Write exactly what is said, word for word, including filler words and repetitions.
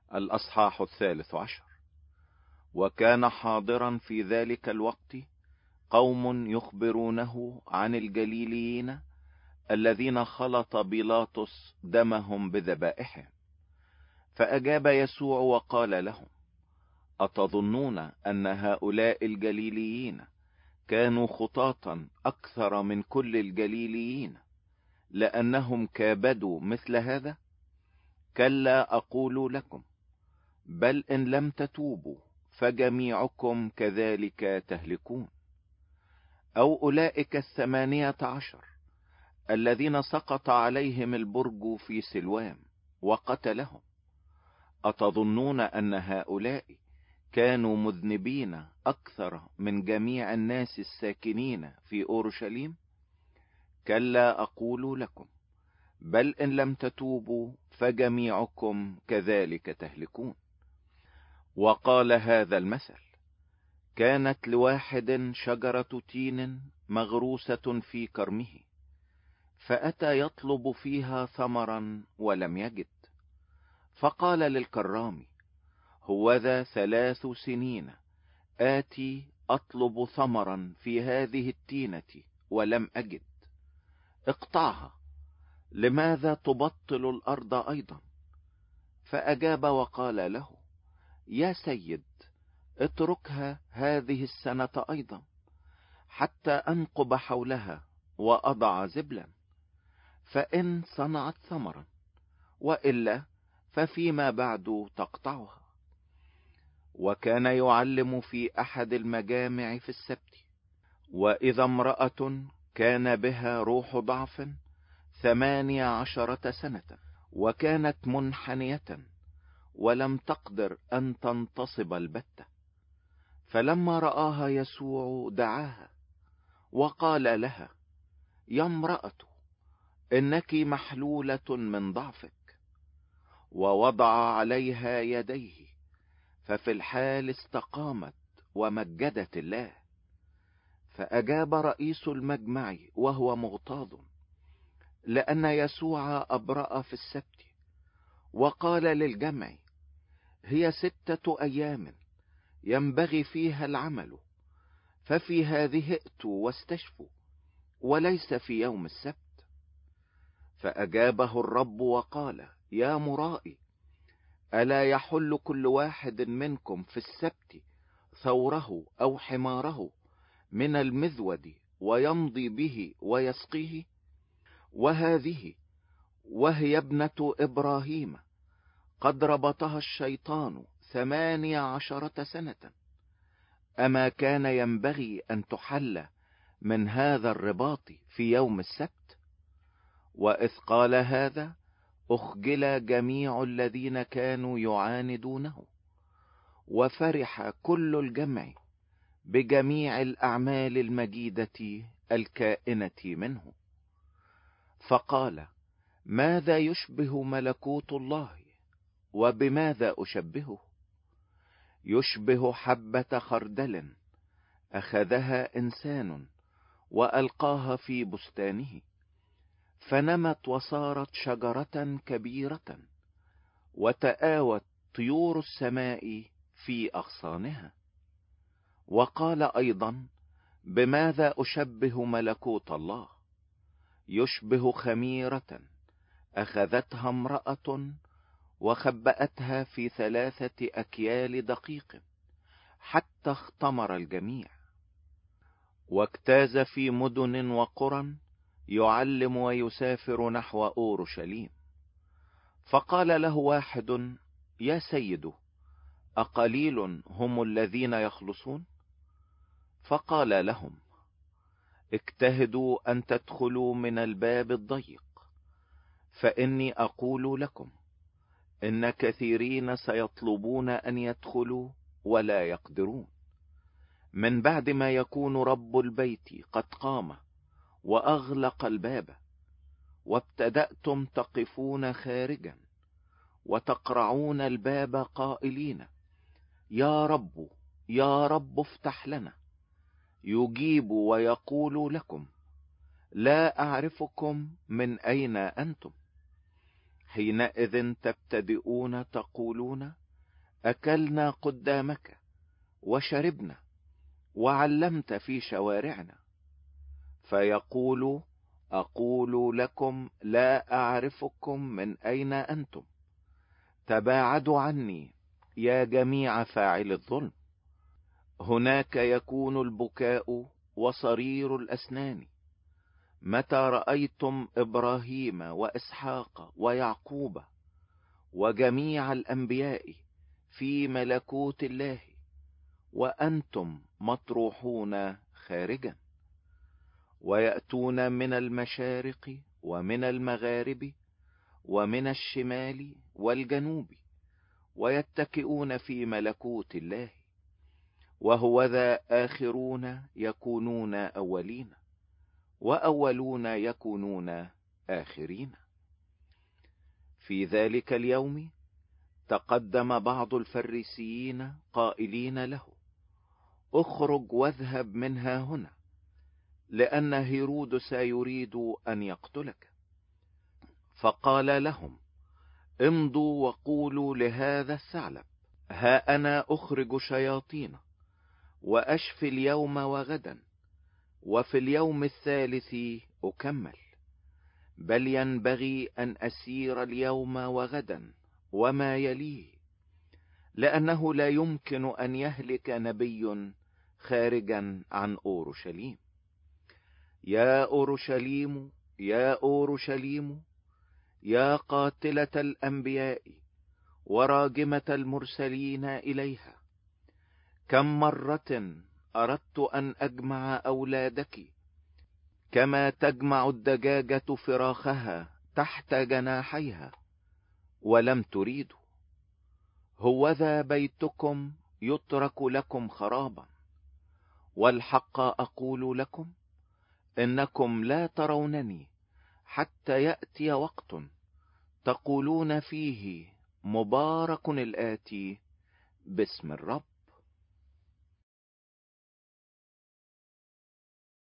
الأصحاح الثالث عشر. وكان حاضرا في ذلك الوقت قوم يخبرونه عن الجليليين الذين خلط بيلاطس دمهم بذبائحهم. فأجاب يسوع وقال لهم: أتظنون أن هؤلاء الجليليين كانوا خطاطا أكثر من كل الجليليين لأنهم كابدوا مثل هذا؟ كلا أقول لكم، بل إن لم تتوبوا فجميعكم كذلك تهلكون. أو أولئك الثمانية عشر الذين سقط عليهم البرج في سلوام وقتلهم، أتظنون أن هؤلاء كانوا مذنبين أكثر من جميع الناس الساكنين في أورشليم؟ كلا أقول لكم، بل إن لم تتوبوا فجميعكم كذلك تهلكون. وقال هذا المثل: كانت لواحد شجرة تين مغروسة في كرمه، فأتى يطلب فيها ثمرا ولم يجد، فقال للكرام: هوذا ثلاث سنين آتي أطلب ثمرا في هذه التينة ولم أجد، اقطعها، لماذا تبطل الأرض أيضا؟ فأجاب وقال له: يا سيد، اتركها هذه السنة أيضا حتى أنقب حولها وأضع زبلا، فإن صنعت ثمرا، وإلا ففيما بعد تقطعها. وكان يعلم في أحد المجامع في السبت، وإذا امرأة كان بها روح ضعف ثمانية عشرة سنة، وكانت منحنية ولم تقدر أن تنتصب البتة، فلما رآها يسوع دعاها وقال لها: يا امرأة، إنك محلولة من ضعفك. ووضع عليها يديه، ففي الحال استقامت ومجدت الله. فأجاب رئيس المجمع وهو مغتاظ لأن يسوع أبرأ في السبت، وقال للجمع: هي ستة أيام ينبغي فيها العمل، ففي هذه ائتوا واستشفوا، وليس في يوم السبت. فأجابه الرب وقال: يا مرائي، ألا يحل كل واحد منكم في السبت ثوره أو حماره من المذود ويمضي به ويسقيه؟ وهذه وهي ابنة إبراهيم قد ربطها الشيطان ثمانية عشرة سنة، أما كان ينبغي أن تحل من هذا الرباط في يوم السبت؟ وإذ قال هذا أخجل جميع الذين كانوا يعاندونه، وفرح كل الجمع بجميع الأعمال المجيدة الكائنة منه. فقال: ماذا يشبه ملكوت الله؟ وبماذا أشبهه؟ يشبه حبة خردل أخذها إنسان وألقاها في بستانه، فنمت وصارت شجرة كبيرة، وتآوت طيور السماء في أغصانها. وقال أيضا: بماذا أشبه ملكوت الله؟ يشبه خميرة أخذتها امرأة وخبأتها في ثلاثة أكيال دقيق حتى اختمر الجميع. واجتاز في مدن وقرى يعلم ويسافر نحو أورشليم. فقال له واحد: يا سيد، أقليل هم الذين يخلصون؟ فقال لهم: اجتهدوا أن تدخلوا من الباب الضيق، فإني أقول لكم إن كثيرين سيطلبون أن يدخلوا ولا يقدرون. من بعد ما يكون رب البيت قد قام وأغلق الباب، وابتدأتم تقفون خارجا وتقرعون الباب قائلين: يا رب، يا رب، افتح لنا، يجيب ويقول لكم: لا أعرفكم، من أين أنتم؟ حينئذ تبتدئون تقولون أكلنا قدامك وشربنا وعلمت في شوارعنا. فيقول أقول لكم لا أعرفكم من أين أنتم، تباعدوا عني يا جميع فاعل الظلم. هناك يكون البكاء وصرير الأسنان متى رأيتم إبراهيم وإسحاق ويعقوب وجميع الأنبياء في ملكوت الله وأنتم مطروحون خارجا. ويأتون من المشارق ومن المغارب ومن الشمال والجنوب ويتكئون في ملكوت الله، وهوذا آخرون يكونون أولين وأولون يكونون آخرين. في ذلك اليوم تقدم بعض الفريسيين قائلين له اخرج واذهب منها هنا، لأن هيرودس يريد أن يقتلك. فقال لهم امضوا وقولوا لهذا الثعلب ها أنا أخرج شياطين وأشفي اليوم وغدا وفي اليوم الثالث أكمل، بل ينبغي أن أسير اليوم وغدا وما يليه، لأنه لا يمكن أن يهلك نبي خارجا عن أورشليم. يا أورشليم يا أورشليم يا قاتلة الأنبياء وراجمة المرسلين إليها، كم مرة أردت أن أجمع أولادك كما تجمع الدجاجة فراخها تحت جناحيها ولم تريدوا. هوذا بيتكم يترك لكم خرابا. والحق أقول لكم إنكم لا ترونني حتى يأتي وقت تقولون فيه مبارك الآتي باسم الرب.